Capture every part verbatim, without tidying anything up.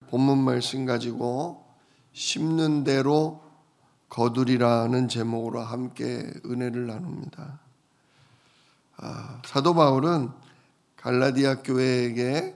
본문 말씀 가지고 심는 대로 거두리라는 제목으로 함께 은혜를 나눕니다. 아, 사도 바울은 갈라디아 교회에게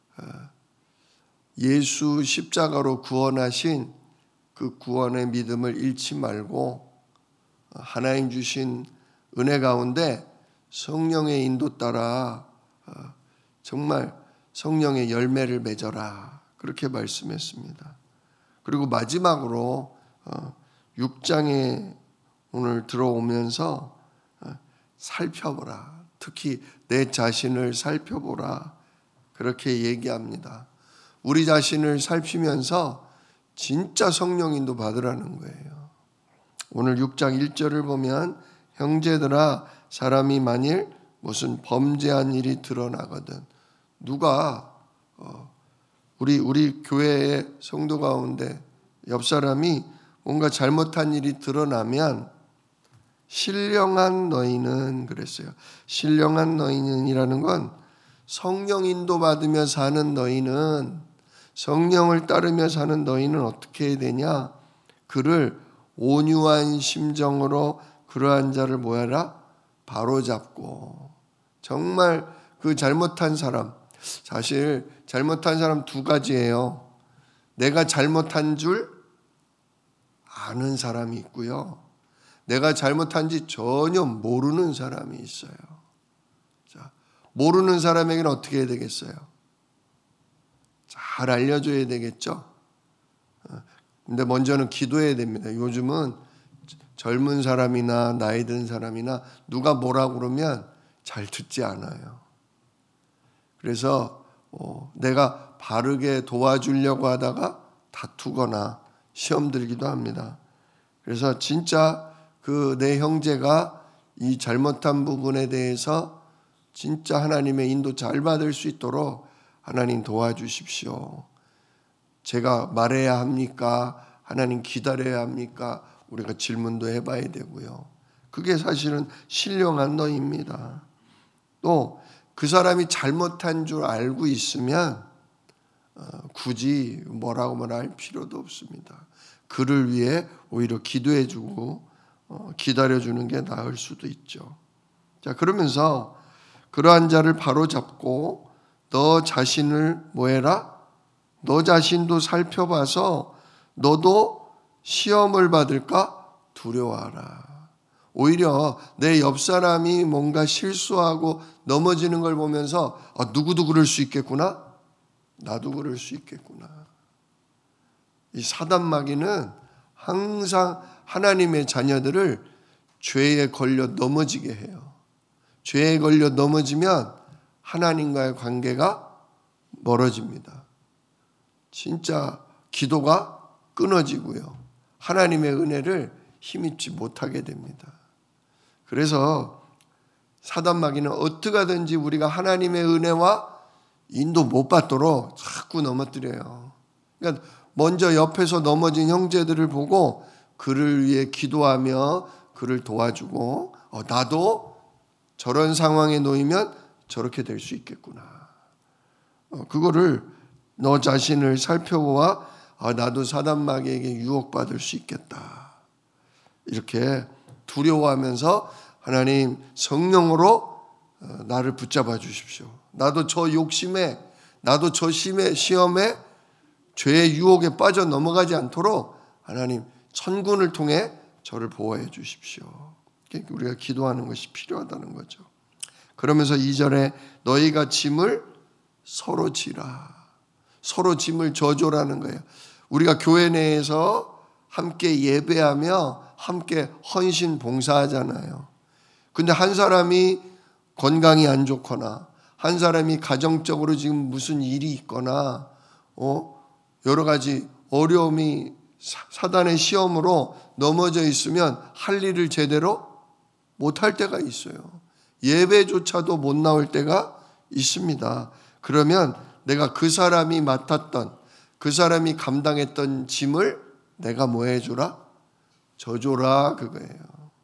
예수 십자가로 구원하신 그 구원의 믿음을 잃지 말고 하나님 주신 은혜 가운데 성령의 인도 따라 정말 성령의 열매를 맺어라, 그렇게 말씀했습니다. 그리고 마지막으로 육 장에 오늘 들어오면서 살펴보라, 특히 내 자신을 살펴보라, 그렇게 얘기합니다. 우리 자신을 살피면서 진짜 성령 인도 받으라는 거예요. 오늘 육 장 일 절을 보면 형제들아, 사람이 만일 무슨 범죄한 일이 드러나거든, 누가 어, 우리 우리 교회의 성도 가운데 옆 사람이 뭔가 잘못한 일이 드러나면 신령한 너희는, 그랬어요. 신령한 너희는이라는 건 성령 인도 받으며 사는 너희는, 성령을 따르며 사는 너희는 어떻게 해야 되냐? 그를 온유한 심정으로 그러한 자를 뭐하라? 바로잡고. 정말 그 잘못한 사람, 사실 잘못한 사람 두 가지예요. 내가 잘못한 줄 아는 사람이 있고요, 내가 잘못한지 전혀 모르는 사람이 있어요. 자, 모르는 사람에게는 어떻게 해야 되겠어요? 잘 알려줘야 되겠죠. 근데 먼저는 기도해야 됩니다. 요즘은 젊은 사람이나 나이 든 사람이나 누가 뭐라고 그러면 잘 듣지 않아요. 그래서 어, 내가 바르게 도와주려고 하다가 다투거나 시험 들기도 합니다. 그래서 진짜 그 내 형제가 이 잘못한 부분에 대해서 진짜 하나님의 인도 잘 받을 수 있도록 하나님 도와주십시오. 제가 말해야 합니까? 하나님 기다려야 합니까? 우리가 질문도 해봐야 되고요. 그게 사실은 신령한 너입니다. 또 그 사람이 잘못한 줄 알고 있으면 굳이 뭐라고 말할 필요도 없습니다. 그를 위해 오히려 기도해주고 기다려주는 게 나을 수도 있죠. 자, 그러면서 그러한 자를 바로잡고 너 자신을 뭐해라? 너 자신도 살펴봐서 너도 시험을 받을까 두려워하라. 오히려 내 옆 사람이 뭔가 실수하고 넘어지는 걸 보면서 아, 누구도 그럴 수 있겠구나, 나도 그럴 수 있겠구나. 이 사단 마귀는 항상 하나님의 자녀들을 죄에 걸려 넘어지게 해요. 죄에 걸려 넘어지면 하나님과의 관계가 멀어집니다. 진짜 기도가 끊어지고요, 하나님의 은혜를 힘입지 못하게 됩니다. 그래서 사단 마귀는 어떻게 하든지 우리가 하나님의 은혜와 인도 못 받도록 자꾸 넘어뜨려요. 그러니까 먼저 옆에서 넘어진 형제들을 보고 그를 위해 기도하며 그를 도와주고 어, 나도 저런 상황에 놓이면 저렇게 될 수 있겠구나. 어, 그거를 너 자신을 살펴보아 아, 나도 사단 마귀에게 유혹받을 수 있겠다. 이렇게 두려워하면서 하나님 성령으로 나를 붙잡아 주십시오. 나도 저 욕심에, 나도 저 심에, 시험에, 죄의 유혹에 빠져 넘어가지 않도록 하나님 천군을 통해 저를 보호해 주십시오. 우리가 기도하는 것이 필요하다는 거죠. 그러면서 이 절에 너희가 짐을 서로 지라. 서로 짐을 져줘라는 거예요. 우리가 교회 내에서 함께 예배하며 함께 헌신 봉사하잖아요. 근데 한 사람이 건강이 안 좋거나 한 사람이 가정적으로 지금 무슨 일이 있거나 어? 여러 가지 어려움이 사단의 시험으로 넘어져 있으면 할 일을 제대로 못할 때가 있어요. 예배조차도 못 나올 때가 있습니다. 그러면 내가 그 사람이 맡았던, 그 사람이 감당했던 짐을 내가 뭐 해주라? 져줘라, 그거예요.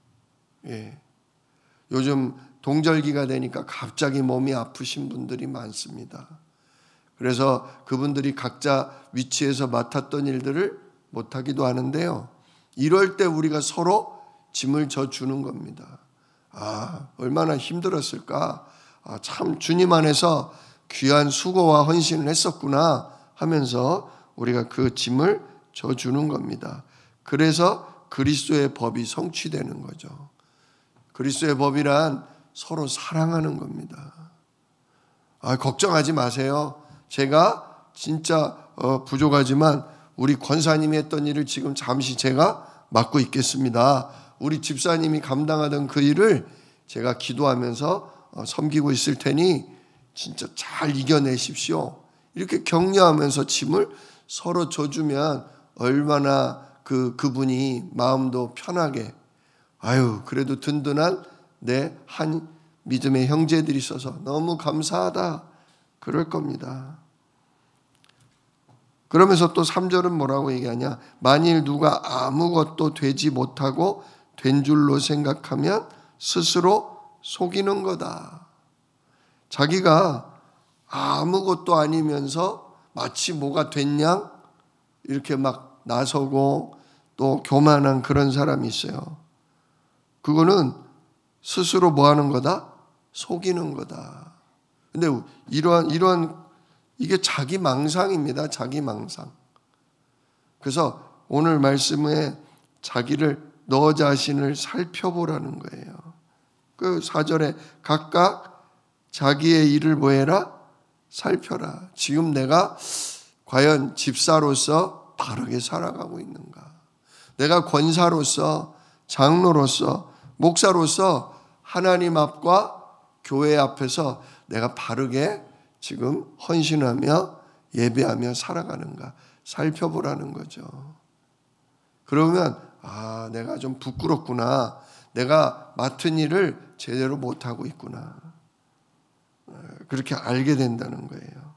예. 요즘 동절기가 되니까 갑자기 몸이 아프신 분들이 많습니다. 그래서 그분들이 각자 위치에서 맡았던 일들을 못하기도 하는데요. 이럴 때 우리가 서로 짐을 져주는 겁니다. 아, 얼마나 힘들었을까. 아, 참 주님 안에서 귀한 수고와 헌신을 했었구나 하면서 우리가 그 짐을 져주는 겁니다. 그래서 그리스도의 법이 성취되는 거죠. 그리스도의 법이란 서로 사랑하는 겁니다. 아, 걱정하지 마세요. 제가 진짜 어, 부족하지만 우리 권사님이 했던 일을 지금 잠시 제가 맡고 있겠습니다. 우리 집사님이 감당하던 그 일을 제가 기도하면서 어, 섬기고 있을 테니 진짜 잘 이겨내십시오. 이렇게 격려하면서 짐을 서로 져주면 얼마나 그, 그분이 마음도 편하게, 아유, 그래도 든든한 내 한 믿음의 형제들이 있어서 너무 감사하다. 그럴 겁니다. 그러면서 또 삼 절은 뭐라고 얘기하냐? 만일 누가 아무것도 되지 못하고 된 줄로 생각하면 스스로 속이는 거다. 자기가 아무것도 아니면서 마치 뭐가 됐냐? 이렇게 막 나서고 또 교만한 그런 사람이 있어요. 그거는 스스로 뭐 하는 거다? 속이는 거다. 근데 이러한, 이러한, 이게 자기 망상입니다. 자기 망상. 그래서 오늘 말씀에 자기를, 너 자신을 살펴보라는 거예요. 그 사 절에 각각 자기의 일을 뭐 해라? 살펴라. 지금 내가 과연 집사로서 바르게 살아가고 있는가? 내가 권사로서, 장로로서, 목사로서 하나님 앞과 교회 앞에서 내가 바르게 지금 헌신하며 예배하며 살아가는가 살펴보라는 거죠. 그러면 아, 내가 좀 부끄럽구나. 내가 맡은 일을 제대로 못하고 있구나. 그렇게 알게 된다는 거예요.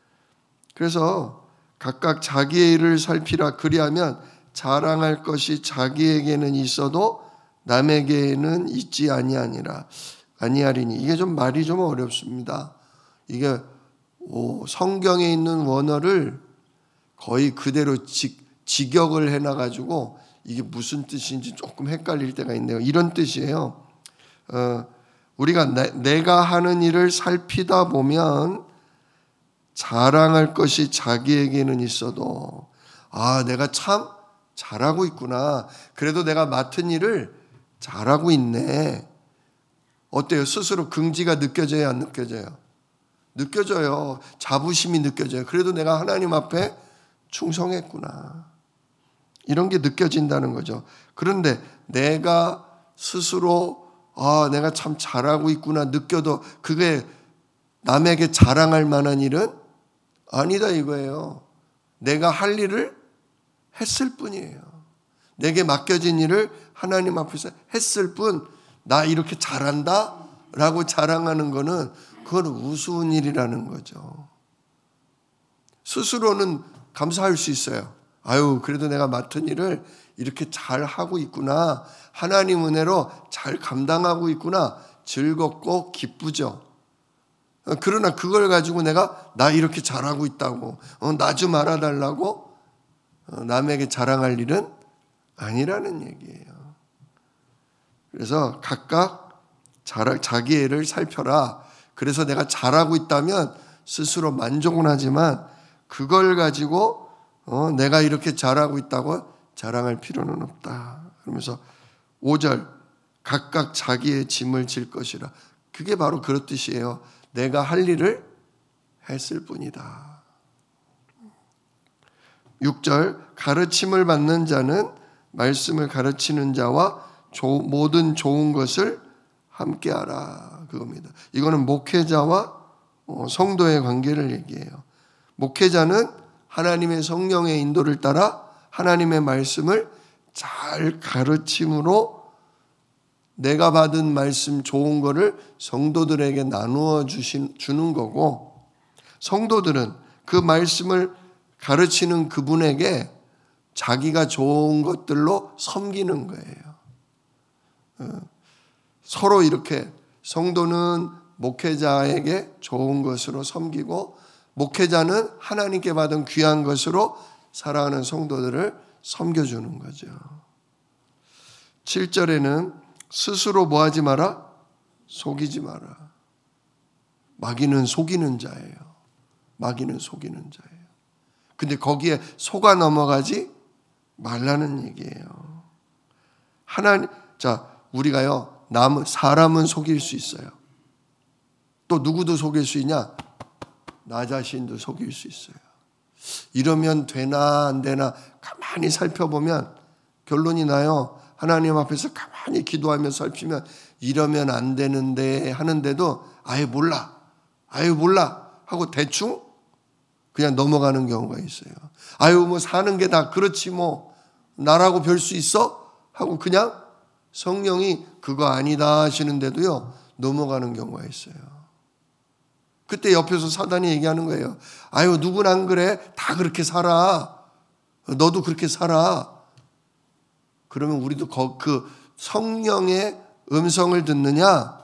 그래서 각각 자기의 일을 살피라. 그리하면 자랑할 것이 자기에게는 있어도 남에게는 있지 아니하니라. 아니하리니. 이게 좀 말이 좀 어렵습니다. 이게 오, 성경에 있는 원어를 거의 그대로 직, 직역을 해놔가지고 이게 무슨 뜻인지 조금 헷갈릴 때가 있네요. 이런 뜻이에요. 어, 우리가 내, 내가 하는 일을 살피다 보면 자랑할 것이 자기에게는 있어도 아, 내가 참 잘하고 있구나. 그래도 내가 맡은 일을 잘하고 있네. 어때요? 스스로 긍지가 느껴져요? 안 느껴져요? 느껴져요. 자부심이 느껴져요. 그래도 내가 하나님 앞에 충성했구나. 이런 게 느껴진다는 거죠. 그런데 내가 스스로 아, 내가 참 잘하고 있구나 느껴도 그게 남에게 자랑할 만한 일은 아니다 이거예요. 내가 할 일을 했을 뿐이에요. 내게 맡겨진 일을 하나님 앞에서 했을 뿐, 나 이렇게 잘한다 라고 자랑하는 거는 그건 우스운 일이라는 거죠. 스스로는 감사할 수 있어요. 아유, 그래도 내가 맡은 일을 이렇게 잘 하고 있구나. 하나님 은혜로 잘 감당하고 있구나. 즐겁고 기쁘죠. 그러나 그걸 가지고 내가 나 이렇게 잘하고 있다고, 어, 나 좀 알아달라고 어, 남에게 자랑할 일은 아니라는 얘기예요. 그래서 각각 자라, 자기 애를 살펴라. 그래서 내가 잘하고 있다면 스스로 만족은 하지만 그걸 가지고 어, 내가 이렇게 잘하고 있다고 자랑할 필요는 없다. 그러면서 오 절 각각 자기의 짐을 질 것이라. 그게 바로 그런 뜻이에요. 내가 할 일을 했을 뿐이다. 육 절 가르침을 받는 자는 말씀을 가르치는 자와 조, 모든 좋은 것을 함께하라. 그겁니다. 이거는 목회자와 성도의 관계를 얘기해요. 목회자는 하나님의 성령의 인도를 따라 하나님의 말씀을 잘 가르침으로 내가 받은 말씀 좋은 거를 성도들에게 나누어 주신, 주는 거고, 성도들은 그 말씀을 가르치는 그분에게 자기가 좋은 것들로 섬기는 거예요. 서로 이렇게 성도는 목회자에게 좋은 것으로 섬기고 목회자는 하나님께 받은 귀한 것으로 사랑하는 성도들을 섬겨주는 거죠. 칠 절에는 스스로 뭐하지 마라? 속이지 마라. 마귀는 속이는 자예요. 마귀는 속이는 자예요. 근데 거기에 속아 넘어가지 말라는 얘기예요. 하나님, 자, 우리가요, 남, 사람은 속일 수 있어요. 또 누구도 속일 수 있냐? 나 자신도 속일 수 있어요. 이러면 되나 안 되나 가만히 살펴보면 결론이 나요. 하나님 앞에서 가만히 기도하며 살피면 이러면 안 되는데 하는데도 아예 몰라. 아예 몰라 하고 대충 그냥 넘어가는 경우가 있어요. 아유 뭐 사는 게 다 그렇지 뭐 나라고 별 수 있어? 하고 그냥 성령이 그거 아니다 하시는데도요 넘어가는 경우가 있어요. 그때 옆에서 사단이 얘기하는 거예요. 아유 누군 안 그래? 다 그렇게 살아. 너도 그렇게 살아. 그러면 우리도 그 성령의 음성을 듣느냐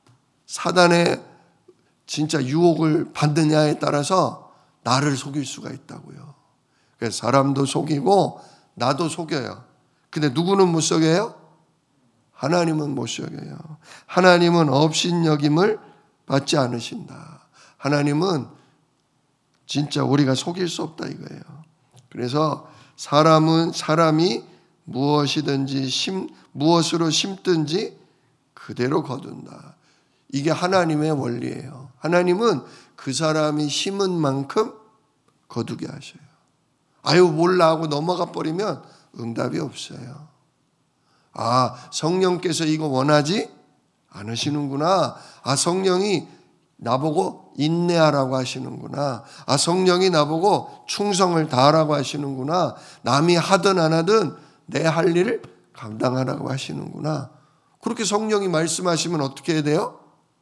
사단의 진짜 유혹을 받느냐에 따라서 나를 속일 수가 있다고요. 그래서 사람도 속이고 나도 속여요. 근데 누구는 못 속여요? 하나님은 못 속여요. 하나님은 업신여김을 받지 않으신다. 하나님은 진짜 우리가 속일 수 없다 이거예요. 그래서 사람은 사람이 무엇이든지 심, 무엇으로 심든지 그대로 거둔다. 이게 하나님의 원리예요. 하나님은 그 사람이 심은 만큼 거두게 하셔요. 아유 몰라 하고 넘어가 버리면 응답이 없어요. 아 성령께서 이거 원하지 않으시는구나. 아 성령이 나보고 인내하라고 하시는구나. 아 성령이 나보고 충성을 다하라고 하시는구나. 남이 하든 안 하든 내 할 일을 감당하라고 하시는구나. 그렇게 성령이 말씀하시면 어떻게 해야 돼요?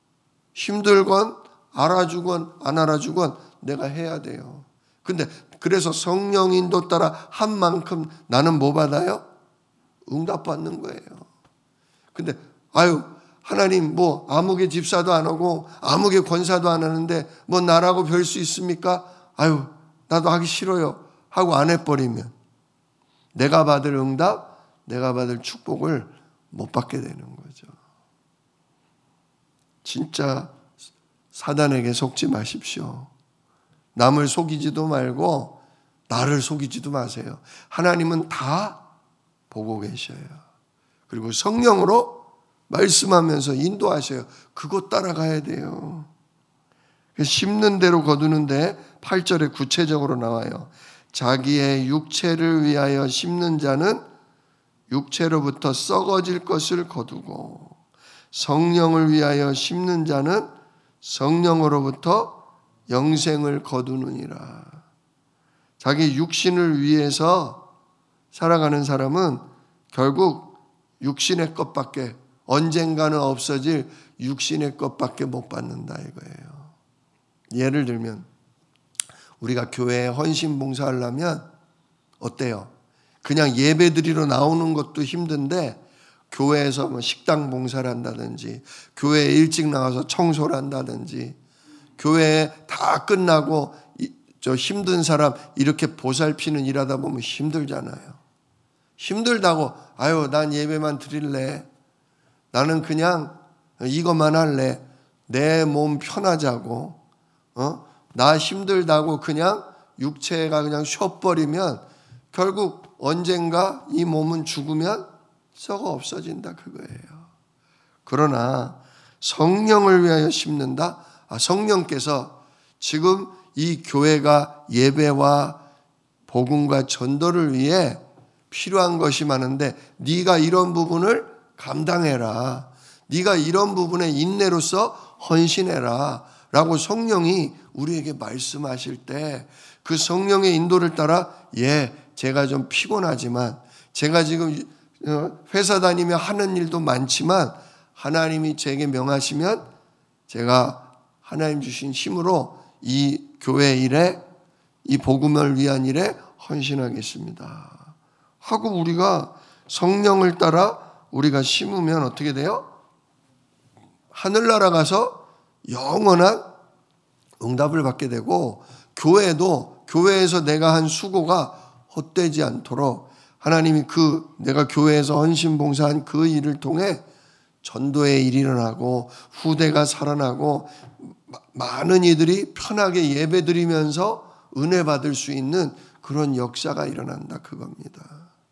힘들건 알아주건 안 알아주건 내가 해야 돼요. 근데 그래서 성령 인도 따라 한 만큼 나는 뭐 받아요? 응답받는 거예요. 근데 아유 하나님 뭐 아무개 집사도 안 하고 아무개 권사도 안 하는데 뭐 나라고 별 수 있습니까? 아유 나도 하기 싫어요 하고 안 해버리면 내가 받을 응답, 내가 받을 축복을 못 받게 되는 거죠. 진짜 사단에게 속지 마십시오. 남을 속이지도 말고 나를 속이지도 마세요. 하나님은 다 보고 계셔요. 그리고 성령으로 말씀하면서 인도하셔요. 그거 따라가야 돼요. 심는 대로 거두는데 팔 절에 구체적으로 나와요. 자기의 육체를 위하여 심는 자는 육체로부터 썩어질 것을 거두고 성령을 위하여 심는 자는 성령으로부터 영생을 거두느니라. 자기 육신을 위해서 살아가는 사람은 결국 육신의 것밖에 언젠가는 없어질 육신의 것밖에 못 받는다 이거예요. 예를 들면 우리가 교회에 헌신 봉사하려면 어때요? 그냥 예배드리러 나오는 것도 힘든데 교회에서 뭐 식당 봉사를 한다든지 교회에 일찍 나와서 청소를 한다든지 교회에 다 끝나고 저 힘든 사람 이렇게 보살피는 일하다 보면 힘들잖아요. 힘들다고 아유 난 예배만 드릴래. 나는 그냥 이것만 할래. 내 몸 편하자고 어? 나 힘들다고 그냥 육체가 그냥 쉬어버리면 결국 언젠가 이 몸은 죽으면 썩어 없어진다 그거예요. 그러나 성령을 위하여 심는다. 아, 성령께서 지금 이 교회가 예배와 복음과 전도를 위해 필요한 것이 많은데 네가 이런 부분을 감당해라. 네가 이런 부분에 인내로서 헌신해라. 라고 성령이 우리에게 말씀하실 때 그 성령의 인도를 따라 예, 제가 좀 피곤하지만 제가 지금 회사 다니며 하는 일도 많지만 하나님이 제게 명하시면 제가 하나님 주신 힘으로 이 교회 일에 이 복음을 위한 일에 헌신하겠습니다. 하고 우리가 성령을 따라 우리가 심으면 어떻게 돼요? 하늘나라 가서 영원한 응답을 받게 되고 교회도 교회에서 내가 한 수고가 헛되지 않도록 하나님이 그 내가 교회에서 헌신 봉사한 그 일을 통해 전도의 일이 일어나고 후대가 살아나고 많은 이들이 편하게 예배드리면서 은혜 받을 수 있는 그런 역사가 일어난다 그겁니다.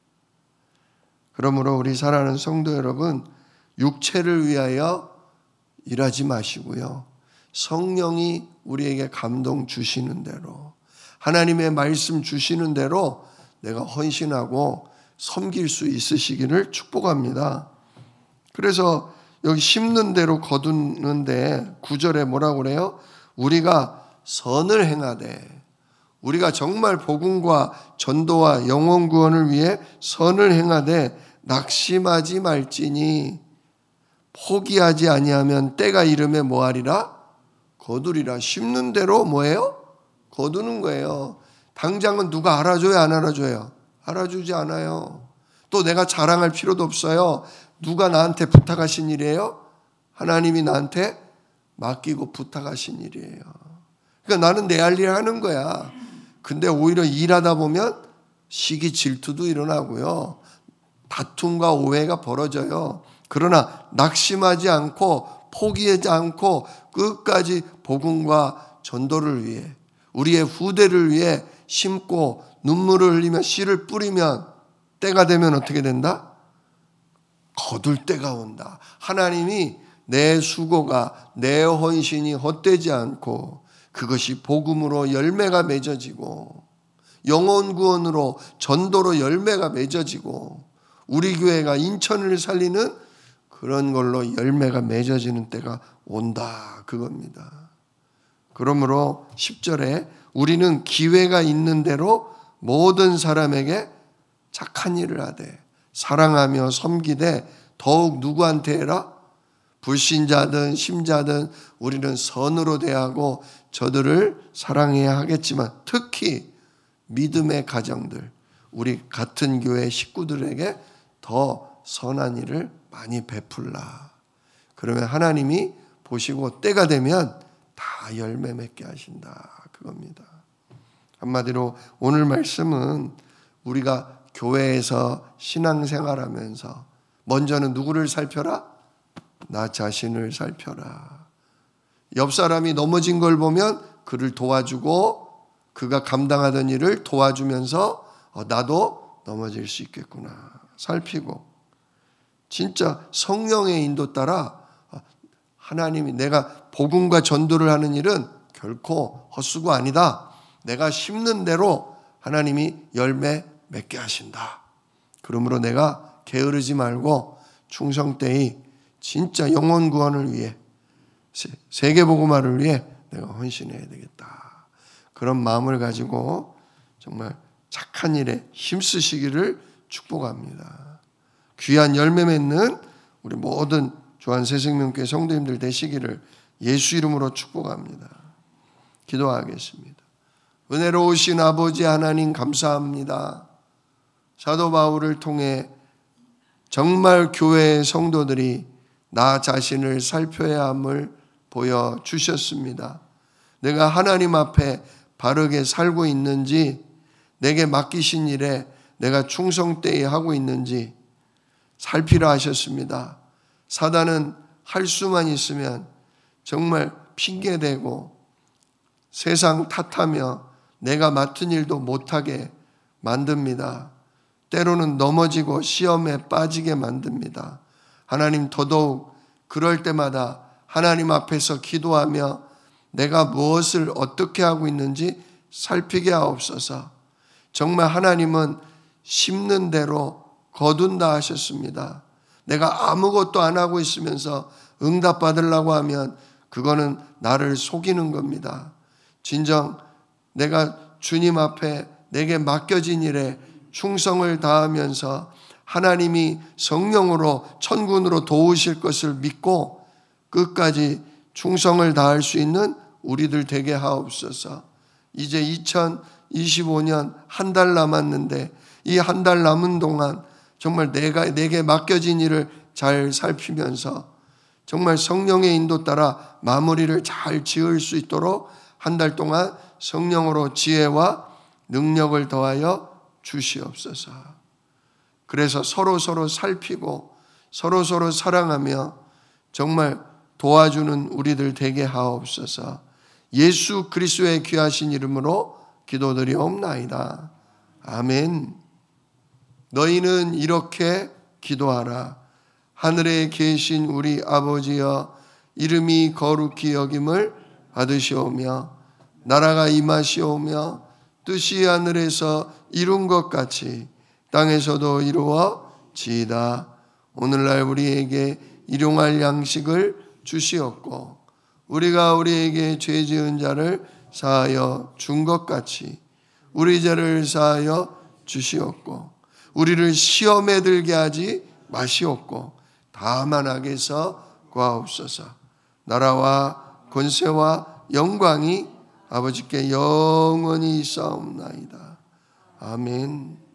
그러므로 우리 사랑하는 성도 여러분, 육체를 위하여 일하지 마시고요. 성령이 우리에게 감동 주시는 대로, 하나님의 말씀 주시는 대로 내가 헌신하고 섬길 수 있으시기를 축복합니다. 그래서 여기 심는 대로 거두는데 구 절에 뭐라고 그래요? 우리가 선을 행하되, 우리가 정말 복음과 전도와 영혼 구원을 위해 선을 행하되 낙심하지 말지니 포기하지 아니하면 때가 이르매 뭐하리라? 거두리라. 심는 대로 뭐예요? 거두는 거예요. 당장은 누가 알아줘요? 안 알아줘요? 알아주지 않아요. 또 내가 자랑할 필요도 없어요. 누가 나한테 부탁하신 일이에요? 하나님이 나한테 맡기고 부탁하신 일이에요. 그러니까 나는 내 할 일 하는 거야. 근데 오히려 일하다 보면 시기 질투도 일어나고요. 다툼과 오해가 벌어져요. 그러나 낙심하지 않고 포기하지 않고 끝까지 복음과 전도를 위해 우리의 후대를 위해 심고 눈물을 흘리며 씨를 뿌리면 때가 되면 어떻게 된다? 거둘 때가 온다. 하나님이 내 수고가 내 헌신이 헛되지 않고 그것이 복음으로 열매가 맺어지고 영혼 구원으로 전도로 열매가 맺어지고 우리 교회가 인천을 살리는 그런 걸로 열매가 맺어지는 때가 온다 그겁니다. 그러므로 십 절에 우리는 기회가 있는 대로 모든 사람에게 착한 일을 하되 사랑하며 섬기되 더욱 누구한테 해라? 불신자든 심자든 우리는 선으로 대하고 저들을 사랑해야 하겠지만 특히 믿음의 가정들, 우리 같은 교회 식구들에게 더 선한 일을 많이 베풀라. 그러면 하나님이 보시고 때가 되면 다 열매 맺게 하신다 그겁니다. 한마디로 오늘 말씀은 우리가 교회에서 신앙생활하면서 먼저는 누구를 살펴라? 나 자신을 살펴라. 옆 사람이 넘어진 걸 보면 그를 도와주고 그가 감당하던 일을 도와주면서 어, 나도 넘어질 수 있겠구나 살피고 진짜 성령의 인도 따라 하나님이 내가 복음과 전도를 하는 일은 결코 헛수고 아니다. 내가 심는 대로 하나님이 열매 맺게 하신다. 그러므로 내가 게으르지 말고 충성되이 진짜 영혼 구원을 위해 세계복음화를 위해 내가 헌신해야 되겠다. 그런 마음을 가지고 정말 착한 일에 힘쓰시기를 축복합니다. 귀한 열매 맺는 우리 모든 주한 새생명교회 성도님들 되시기를 예수 이름으로 축복합니다. 기도하겠습니다. 은혜로우신 아버지 하나님 감사합니다. 사도 바울을 통해 정말 교회의 성도들이 나 자신을 살펴야 함을 보여주셨습니다. 내가 하나님 앞에 바르게 살고 있는지, 내게 맡기신 일에 내가 충성되이 하고 있는지 살피라 하셨습니다. 사단은 할 수만 있으면 정말 핑계대고 세상 탓하며 내가 맡은 일도 못하게 만듭니다. 때로는 넘어지고 시험에 빠지게 만듭니다. 하나님 더더욱 그럴 때마다 하나님 앞에서 기도하며 내가 무엇을 어떻게 하고 있는지 살피게 하옵소서. 정말 하나님은 심는 대로 거둔다 하셨습니다. 내가 아무것도 안 하고 있으면서 응답받으려고 하면 그거는 나를 속이는 겁니다. 진정 내가 주님 앞에 내게 맡겨진 일에 충성을 다하면서 하나님이 성령으로 천군으로 도우실 것을 믿고 끝까지 충성을 다할 수 있는 우리들 되게 하옵소서. 이제 이천이십오 년 한 달 남았는데 이 한 달 남은 동안 정말 내가 내게 맡겨진 일을 잘 살피면서 정말 성령의 인도 따라 마무리를 잘 지을 수 있도록 한 달 동안 성령으로 지혜와 능력을 더하여 주시옵소서. 그래서 서로 서로 살피고 서로 서로 사랑하며 정말 도와주는 우리들 되게 하옵소서. 예수 그리스도의 귀하신 이름으로 기도드리옵나이다. 아멘. 너희는 이렇게 기도하라. 하늘에 계신 우리 아버지여, 이름이 거룩히 여김을 받으시오며 나라가 임하시오며 뜻이 하늘에서 이룬 것 같이 땅에서도 이루어지이다. 오늘날 우리에게 일용할 양식을 주시옵고 우리가 우리에게 죄 지은 자를 사하여 준 것 같이 우리 죄를 사하여 주시옵고 우리를 시험에 들게 하지 마시옵고 다만 악에서 구하옵소서. 나라와 권세와 영광이 아버지께 영원히 있사옵나이다. 아멘.